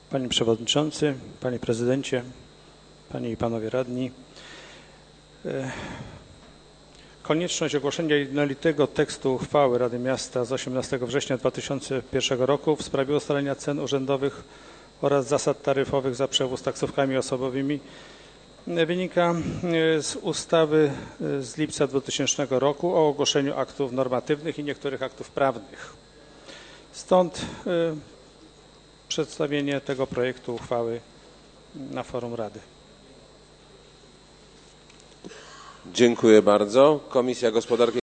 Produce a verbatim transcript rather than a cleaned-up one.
Panie Przewodniczący, Panie Prezydencie, Panie i Panowie Radni. Konieczność ogłoszenia jednolitego tekstu uchwały Rady Miasta z osiemnastego września dwa tysiące pierwszego roku w sprawie ustalenia cen urzędowych oraz zasad taryfowych za przewóz taksówkami osobowymi wynika z ustawy z lipca dwutysięcznego roku o ogłoszeniu aktów normatywnych i niektórych aktów prawnych. Stąd przedstawienie tego projektu uchwały na forum Rady. Dziękuję bardzo. Komisja Gospodarki